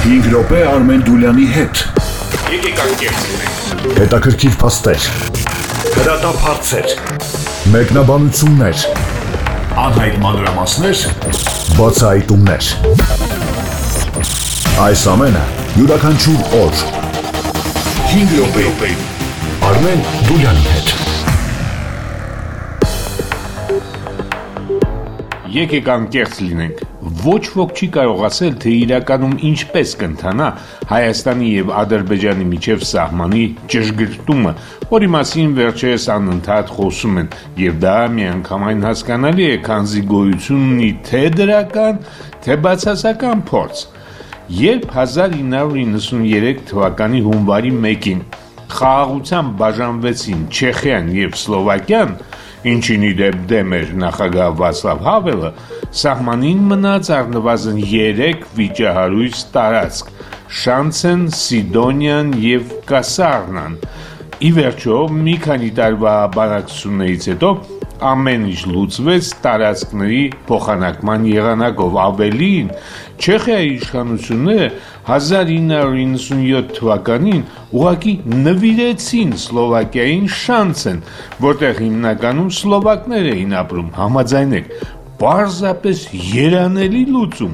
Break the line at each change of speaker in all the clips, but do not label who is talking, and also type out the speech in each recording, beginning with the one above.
5 րոպե Արմեն Դուլյանի հետ։
Եկեք անկեղծենք։
Հետաքրքիր փաստեր, հրատապ հարցեր, մեկնաբանություններ, անհայտ մանրամասներ, բացահայտումներ։ Այս ամենը յուրաքանչյուր օր 5 րոպե Արմեն Դուլյանի հետ։
Եկեք անկեղծ լինենք, ոչ ոք չի կարող ասել, թե իրականում ինչպես կընթանա Հայաստանի և Ադրբեջանի միջև սահմանի ճշգրտումը, որի մասին վերջերս անընդհատ խոսում են, և դա միանգամայն հասկանալի է, քանզի գոյություն ունի թե դրական, թե բացասական փորձ։ Երբ 1993 թվականի հունվարի 1-ին խաղաղությամբ բաժանվեցին Չեխիան և Սլովակիան, ինչին ի դեպ դեմ էր նախագահ Վացլավ Հավելը, սահմանին մնաց առնվազն 3 վիճահարույց տարածք՝ Շանցեն, Սիդոնիան և Կասառնան։ Ի վերջո, մի քանի տարվա բանակցություններից հետո ամեն ինչ լուծվեց տարածքների փոխանակման եղանակով։ Ավելին, Չեխիայի իշխանությունները 1997 թվականին ուղղակի նվիրեցին Սլովակիային Շանցեն, որտեղ հիմնականում սլովակներ էին ապրում, համաձայնեք, պարզապես երանելի լուծում։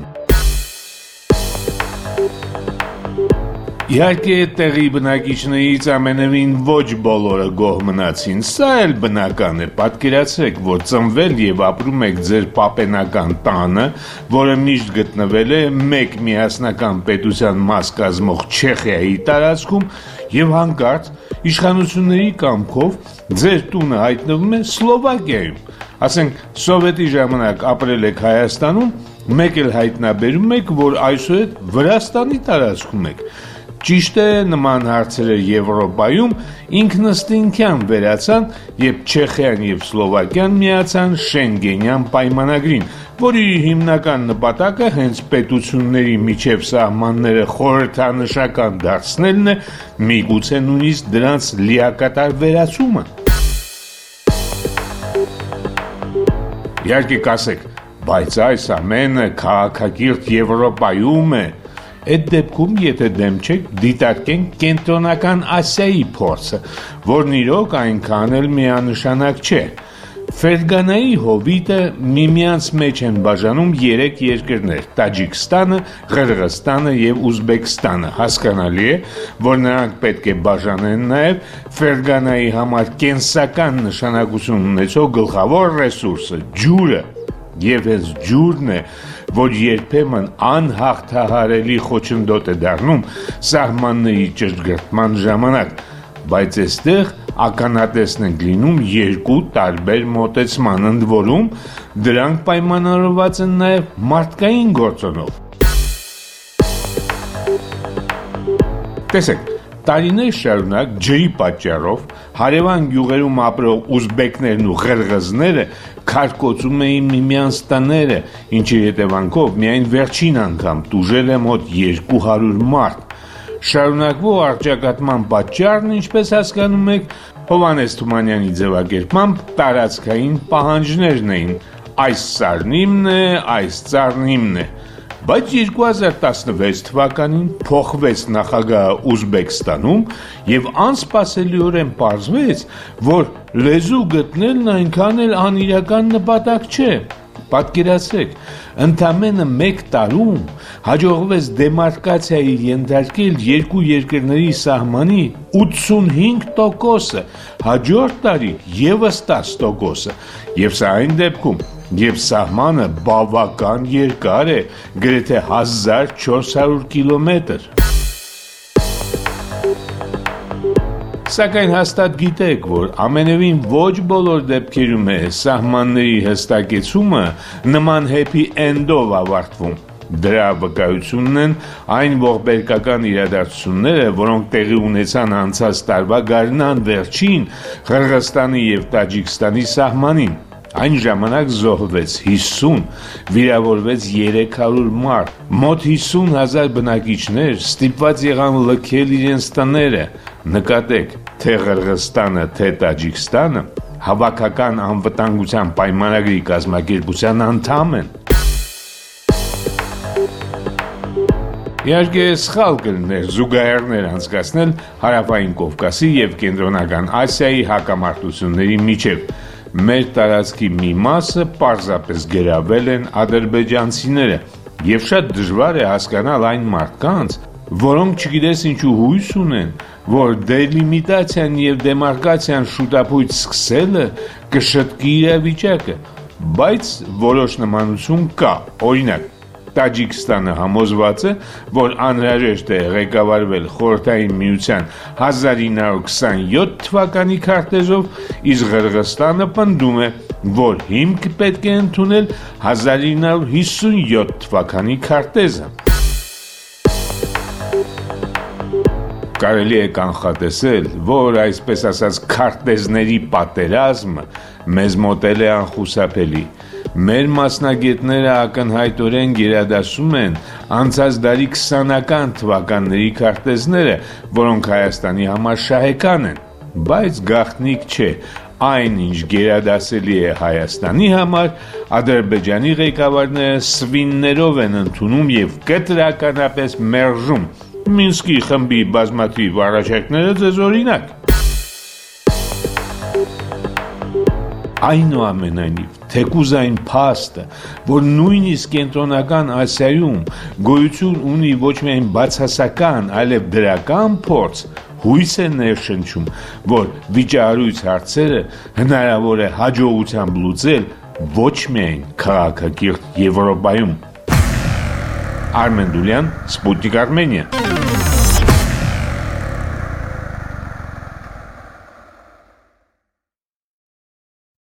Իհարկե տեղի բնակիչներից ամենևին ոչ բոլորը գոհ մնացին, սա էլ բնական է, պատկերացրեք, որ ծնվել և ապրում եք ձեր պապենական տանը, որը միշտ գտնվել է մեկ միասնական պետության մաս կազմող Չեխիայի տարածքում և հանկարծ իշխանությունների կամքով ձեր տունը հայտնվում է Սլովակիայում, ասենք սովետի ժամանակ ապրել եք Հայաստանում, մեկ էլ հայտնաբերում եք, որ այսուհետ Վրաստանի տարածքում եք։ Ճիշտ է, նման հարցերը Եվրոպայում ինքնըստինքյան վերացան, երբ Չեխիան և Սլովակիան միացան Շենգենյան պայմանագրին, որի հիմնական նպատակը հենց պետությունների միջև սահմանները խորհրդանշական դարձնելն է, միգուցե նույնիսկ դրանց լիակատար վերացումը։ Իհարկե կասեք, բայց այս ամենը քաղաքակիրթ Եվրոպայում է։ Այդ դեպքում, եթե դեմ չեք, դիտարկենք Կենտրոնական Ասիայի փորձը, որն իրոք այնքան էլ միանշանակ չէ։ Ֆերգանայի հովիտը միմյանց մեջ են բաժանում 3 երկրներ՝ Տաջիկստանը, Ղրղըզստանը և Ուզբեկստանը։ Հասկանալի է, որ նրանք պետք է բաժանեն նաև Ֆերգանայի համար կենսական նշանակություն ունեցող գլխավոր ռեսուրսը՝ ջուրը։ Եվ հենց ջուրն է, որ երբեմն անհաղթահարելի խոչընդոտ է դառնում սահմանների ճշգրտման ժամանակ, բայց այստեղ ականատեսն ենք լինում 2 տարբեր մոտեցման, ընդ որում դրանք պայմանավորված են նաև մարդկային գործոնով։ Տեսեք, տարիներ շարունակ ջրի պատճառով հարևան գյուղերում ապրող ուզբեկներն ու ղրղզները քարկոծում էին միմյանց տները, ինչի հետևանքով միայն վերջին անգամ տուժել է մոտ 200 մարդ։ Շարունակվող առճակատման պատճառն, ինչպես հասկանում եք, Հովհաննես Թումանյանի ձևակերպմամբ տարածքային պահանջներն էին։ Այս սարն իմն է, այս ծառն իմն է։ Բայց 2016 թվականին փոխվեց նախագահը Ուզբեկստանում և անսպասելիորեն պարզվեց, որ լեզու գտնելն այնքան էլ անիրական նպատակ չէ։ Պատկերացրեք, ընդամենը 1 տարում հաջողվեց դեմարկացիայի ենթարկել 2 երկրների սահմանի 85%-ը, հաջորդ տարի ևս 10%-ը, և սա այն դեպքում, երբ սահմանը բավական երկար է, գրեթե 1400 կիլոմետր։ Սակայն հաստատ գիտեք, որ ամենևին ոչ բոլոր դեպքերում է սահմանների հստակեցումը նման happy end-ով ավարտվում։ Դրա վկայությունն են այն ողբերգական իրադարձությունները, որոնք տեղի ունեցան անցած տարվա գարնան վերջին Ղրղըզստանի և Տաջիկստանի սահմանին։ Այն ժամանակ զոհվեց 50, վիրավորվեց 300 մարդ, մոտ 50,000 բնակիչներ ստիպված եղան լքել իրենց տները։ Նկատեք, թե Ղրղըզստանը, թե Տաջիկստանը հավաքական անվտանգության պայմանագրի կազմակերպության անդամ են։ Իհարկե սխալ կլիներ զուգահեռներ անցկացնել Հարավային Կովկասի եւ Կենտրոնական Ասիայի հակամարտությունների միջև։ Մեր տարածքի մի մասը պարզապես գրավել են ադրբեջանցիները եւ շատ դժվար է հասկանալ այն մարդկանց, որոնք չգիտես ինչու հույս ունեն, որ դելիմիտացիան եւ դեմարկացիան շուտապույտ սկսելը կշտկի իրավիճակը, բայց որոշ նմանություն կա, օրինակ Տաջիկստանը համոզված է, որ անհրաժեշտ է ղեկավարվել Խորհրդային Միության 1927 թվականի քարտեզով, իսկ Ղրղստանը պնդում է, որ հիմք պետք է ընդունել 1957 թվականի քարտեզը։ Կարելի է կանխատեսել, որ այսպես ասած քարտեզների պատերազմը մեզ մոտել է անխուսափելի։ Մեր մասնագետները ակնհայտորեն գերադասում են անցած դարի 20-ական թվականների քարտեզները, որոնք Հայաստանի համար շահեկան են, բայց գաղտնիք չէ, այն ինչ գերադասելի է Հայաստանի համար, Ադրբեջանի ղեկավարները սվիններով են ընդունում եւ կտրականապես մերժում։ Մինսկի խմբի բազմաթիվ առաջարկները ձեզ օրինակ։ Այնուամենայնիվ, թեկուզ այն փաստը, որ նույնիսկ Կենտրոնական Ասիայում գոյություն ունի ոչ միայն բացասական, այլև դրական փորձ, հույս է ներշնչում, որ վիճահարույց հարցերը հնարավոր է հաջողությամբ լուծել ոչ միայն քաղաքակիրթ Եվրոպայում։ Արմեն Դուլյան, Սպուտնիկ Արմենիա։